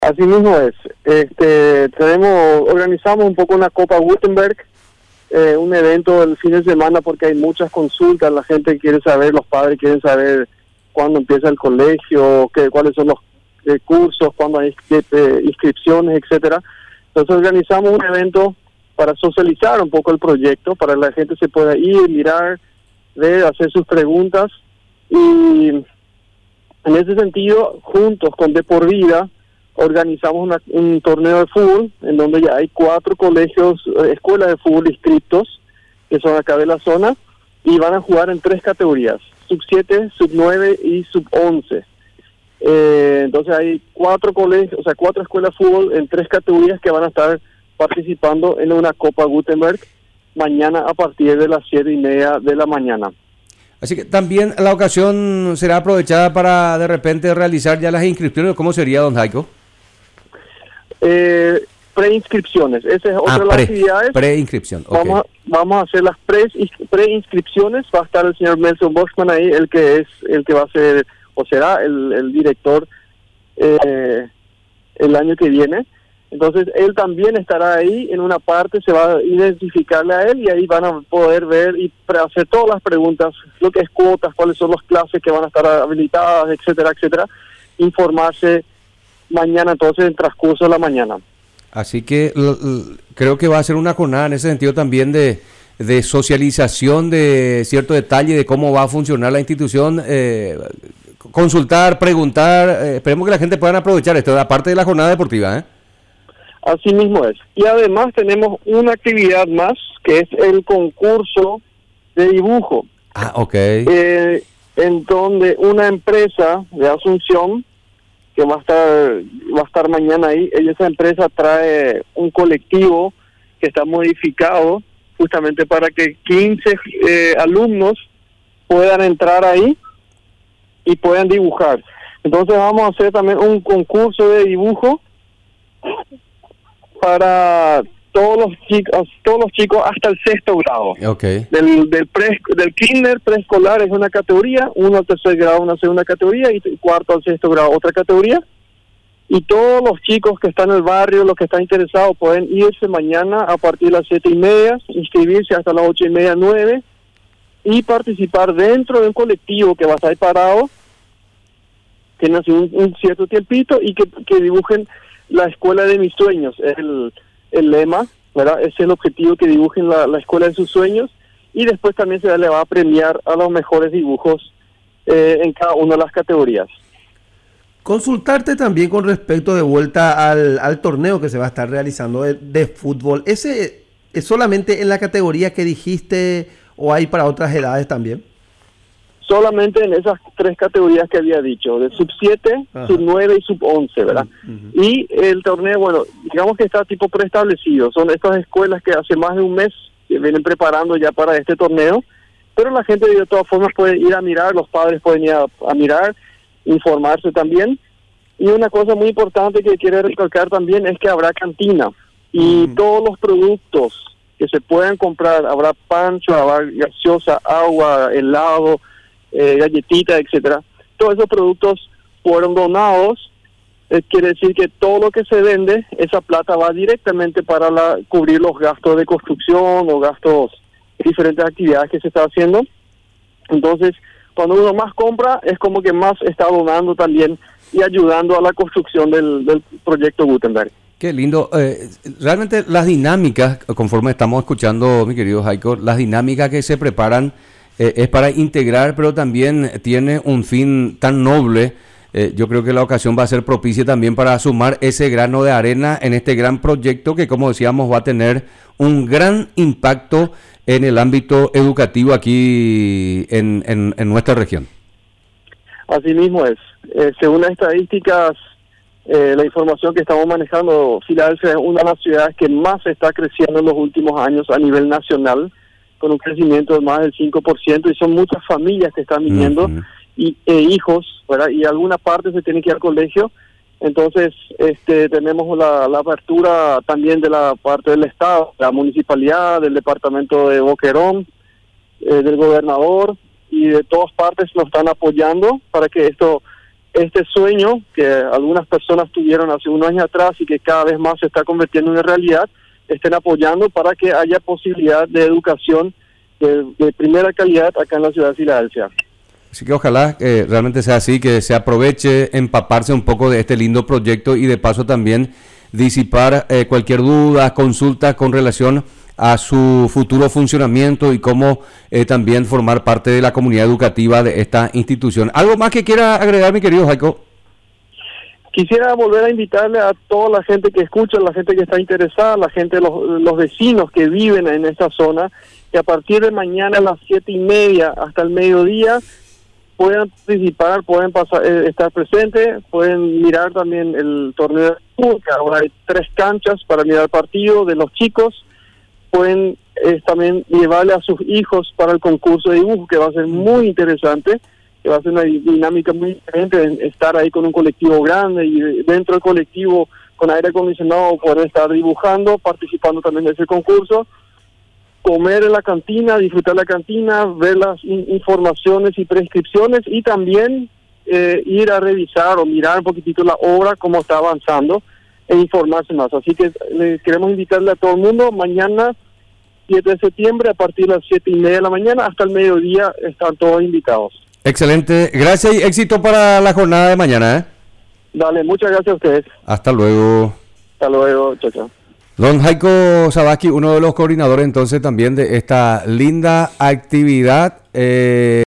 Así mismo es. Organizamos un poco una Copa Gutenberg, un evento el fin de semana porque hay muchas consultas, la gente quiere saber, los padres quieren saber cuándo empieza el colegio, cuáles son los cursos, cuándo hay inscripciones, etcétera. Entonces organizamos un evento para socializar un poco el proyecto, para que la gente se pueda ir, mirar, ver, hacer sus preguntas. Y en ese sentido, juntos con De Por Vida, organizamos un torneo de fútbol en donde ya hay 4 colegios, escuelas de fútbol inscriptos, que son acá de la zona, y van a jugar en 3 categorías, sub-7, sub-9 y sub-11. Entonces hay 4 colegios, o sea, 4 escuelas de fútbol en 3 categorías que van a estar participando en una Copa Gutenberg mañana a partir de las 7:30 de la mañana. Así que también la ocasión será aprovechada para de repente realizar ya las inscripciones. ¿Cómo sería, don Jaico? Preinscripciones, esa es otra de las actividades. Preinscripción, okay. Vamos a hacer las preinscripciones, va a estar el señor Nelson Boschman ahí, el que va a ser, o será el director el año que viene. Entonces él también estará ahí, en una parte se va a identificarle a él y ahí van a poder ver y hacer todas las preguntas, lo que es cuotas, cuáles son las clases que van a estar habilitadas, etcétera, etcétera, informarse mañana entonces en transcurso de la mañana. Así que creo que va a ser una jornada en ese sentido también de socialización de cierto detalle de cómo va a funcionar la institución, consultar, preguntar, esperemos que la gente pueda aprovechar esto, aparte de la jornada deportiva, ¿eh? Así mismo es. Y además tenemos una actividad más, que es el concurso de dibujo. Ah, ok. En donde una empresa de Asunción, que va a estar mañana ahí, esa empresa trae un colectivo que está modificado justamente para que 15 alumnos puedan entrar ahí y puedan dibujar. Entonces vamos a hacer también un concurso de dibujo para todos los chicos hasta el 6º grado. Okay. Del kinder, preescolar es una categoría, 1 al 3er grado una segunda categoría y 4º al 6º grado otra categoría. Y todos los chicos que están en el barrio, los que están interesados, pueden irse mañana a partir de las 7:30, inscribirse hasta las 8:30, 9 y participar dentro de un colectivo que va a estar parado, tienen así un cierto tiempito y que dibujen la escuela de mis sueños, es el lema, ¿verdad? Es el objetivo, que dibujen la escuela de sus sueños, y después también se le va a premiar a los mejores dibujos en cada una de las categorías. Consultarte también con respecto de vuelta al torneo que se va a estar realizando de fútbol. ¿Ese es solamente en la categoría que dijiste o hay para otras edades también? Solamente en esas 3 categorías que había dicho, de sub-7, sub-9 y sub-11, ¿verdad? Uh-huh. Y el torneo, bueno, digamos que está tipo preestablecido. Son estas escuelas que hace más de un mes que vienen preparando ya para este torneo, pero la gente de todas formas puede ir a mirar, los padres pueden ir a mirar, informarse también. Y una cosa muy importante que quiero recalcar también es que habrá cantina. Y todos los productos que se puedan comprar, habrá pancho, habrá gaseosa, agua, helado, galletitas, etcétera. Todos esos productos fueron donados. Quiere decir que todo lo que se vende, esa plata va directamente para cubrir los gastos de construcción o gastos de diferentes actividades que se está haciendo. Entonces, cuando uno más compra, es como que más está donando también y ayudando a la construcción del proyecto Gutenberg. Qué lindo. Realmente las dinámicas, conforme estamos escuchando, mi querido Jaico, las dinámicas que se preparan es para integrar, pero también tiene un fin tan noble. Yo creo que la ocasión va a ser propicia también para sumar ese grano de arena en este gran proyecto que, como decíamos, va a tener un gran impacto en el ámbito educativo aquí en nuestra región. Así mismo es. Según las estadísticas, la información que estamos manejando, Filadelfia es una de las ciudades que más está creciendo en los últimos años a nivel nacional, con un crecimiento de más del 5%, y son muchas familias que están viniendo, y hijos, ¿verdad? Y alguna parte se tiene que ir al colegio. Entonces tenemos la apertura también de la parte del Estado, la municipalidad, del departamento de Boquerón, del gobernador, y de todas partes nos están apoyando para que esto este sueño que algunas personas tuvieron hace unos años atrás y que cada vez más se está convirtiendo en realidad, estén apoyando para que haya posibilidad de educación de primera calidad acá en la ciudad de Filadelfia. Así que ojalá realmente sea así, que se aproveche, empaparse un poco de este lindo proyecto y de paso también disipar cualquier duda, consulta con relación a su futuro funcionamiento y cómo también formar parte de la comunidad educativa de esta institución. ¿Algo más que quiera agregar, mi querido Jaico? Quisiera volver a invitarle a toda la gente que escucha, la gente que está interesada, la gente, los vecinos que viven en esta zona, que a partir de mañana a las 7:30 hasta el mediodía puedan participar, pueden estar presentes, pueden mirar también el torneo de fútbol, que ahora hay 3 canchas para mirar el partido de los chicos. Pueden también llevarle a sus hijos para el concurso de dibujo, que va a ser muy interesante, que va a ser una dinámica muy diferente en estar ahí con un colectivo grande y dentro del colectivo con aire acondicionado poder estar dibujando, participando también de ese concurso, comer en la cantina, disfrutar la cantina, ver las informaciones y prescripciones y también ir a revisar o mirar un poquitito la obra, cómo está avanzando e informarse más. Así que queremos invitarle a todo el mundo, mañana 7 de septiembre a partir de las 7:30 de la mañana hasta el mediodía están todos invitados. Excelente, gracias y éxito para la jornada de mañana. Dale, muchas gracias a ustedes. Hasta luego. Hasta luego, chao, chao. Don Jaico Sabasky, uno de los coordinadores entonces también de esta linda actividad.